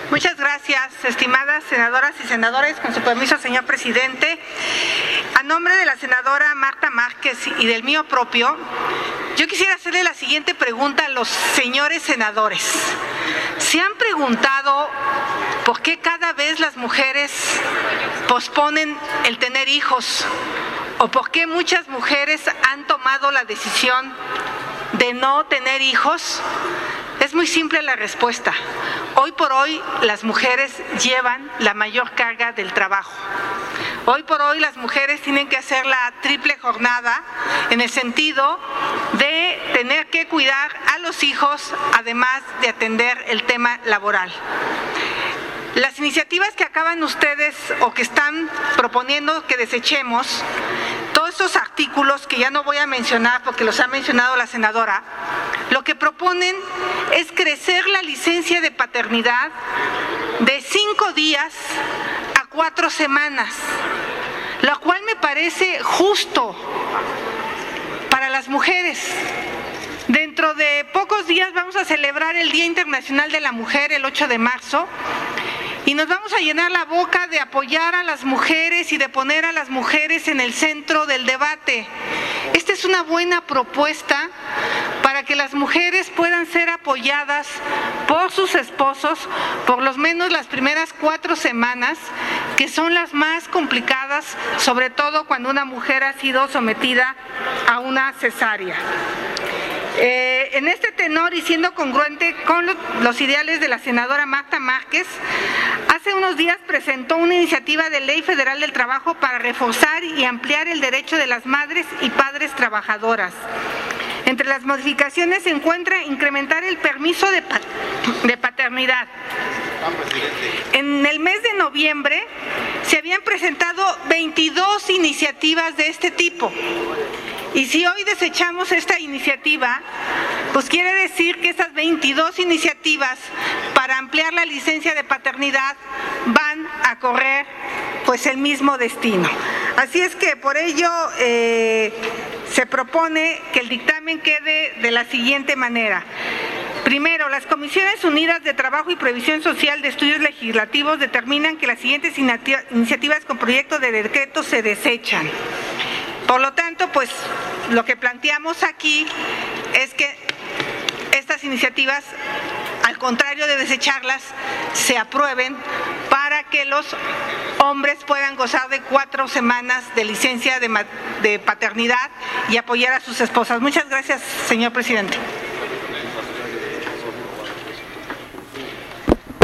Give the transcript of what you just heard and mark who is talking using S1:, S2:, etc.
S1: Muchas gracias, estimadas senadoras y senadores. Con su permiso, señor presidente, a nombre de la senadora Marta Márquez y del mío propio, yo quisiera hacerle la siguiente pregunta a los señores senadores. ¿Se han preguntado por qué cada vez las mujeres posponen el tener hijos? ¿O por qué muchas mujeres han tomado la decisión de no tener hijos? Es muy simple la respuesta. Hoy por hoy las mujeres llevan la mayor carga del trabajo. Hoy por hoy las mujeres tienen que hacer la triple jornada en el sentido de tener que cuidar a los hijos, además de atender el tema laboral. Las iniciativas que acaban ustedes o que están proponiendo que desechemos, todos estos artículos que ya no voy a mencionar porque los ha mencionado la senadora, lo que proponen es crecer la licencia de paternidad de 5 días a 4 semanas, lo cual me parece justo para las mujeres. Dentro de pocos días vamos a celebrar el Día Internacional de la Mujer, el 8 de marzo, y nos vamos a llenar la boca de apoyar a las mujeres y de poner a las mujeres en el centro del debate. Esta es una buena propuesta para que las mujeres puedan ser apoyadas por sus esposos por lo menos las primeras 4 semanas, que son las más complicadas, sobre todo cuando una mujer ha sido sometida a una cesárea. En este tenor y siendo congruente con los ideales de la senadora Marta Márquez, hace unos días presentó una iniciativa de ley federal del trabajo para reforzar y ampliar el derecho de las madres y padres trabajadoras. Entre las modificaciones se encuentra incrementar el permiso de paternidad. En el mes de noviembre se habían presentado 22 iniciativas de este tipo. Y si hoy desechamos esta iniciativa, pues quiere decir que estas 22 iniciativas para ampliar la licencia de paternidad van a correr pues el mismo destino. Así es que por ello se propone que el dictamen quede de la siguiente manera. Primero, las Comisiones Unidas de Trabajo y Previsión Social de Estudios Legislativos determinan que las siguientes iniciativas con proyecto de decreto se desechan. Por lo tanto, pues lo que planteamos aquí es que estas iniciativas, al contrario de desecharlas, se aprueben para que los hombres puedan gozar de 4 semanas de licencia de paternidad y apoyar a sus esposas. Muchas gracias, señor presidente.